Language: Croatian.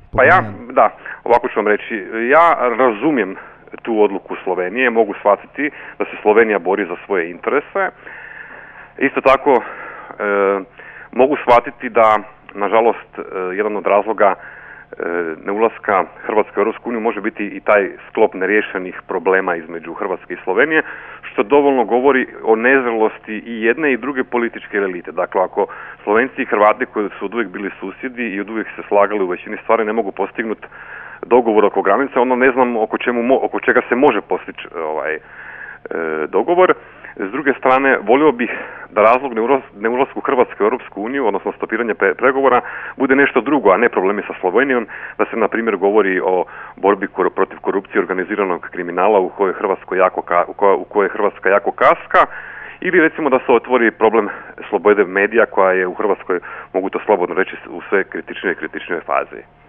Pa ovako ću vam reći, ja razumijem tu odluku Slovenije, mogu shvatiti da se Slovenija bori za svoje interese. Isto tako mogu shvatiti da, nažalost, jedan od razloga neulaska Hrvatske u Europsku uniju može biti i taj sklop neriješenih problema između Hrvatske i Slovenije, što dovoljno govori o nezrelosti i jedne i druge političke elite. Dakle, ako Slovenci i Hrvati koji su oduvijek bili susjedi i oduvijek se slagali u većini stvari ne mogu postignuti dogovor oko granice, onda ne znam oko čega se može postići dogovor. S druge strane, volio bih da razlog neulasku Hrvatske u Europsku uniju, odnosno stopiranje pregovora, bude nešto drugo, a ne problemi sa Slovenijom, da se, na primjer, govori o borbi protiv korupcije i organiziranog kriminala u kojoj Hrvatska jako kaska, ili recimo da se otvori problem slobode medija koja je u Hrvatskoj, mogu to slobodno reći, u sve kritičnijoj fazi.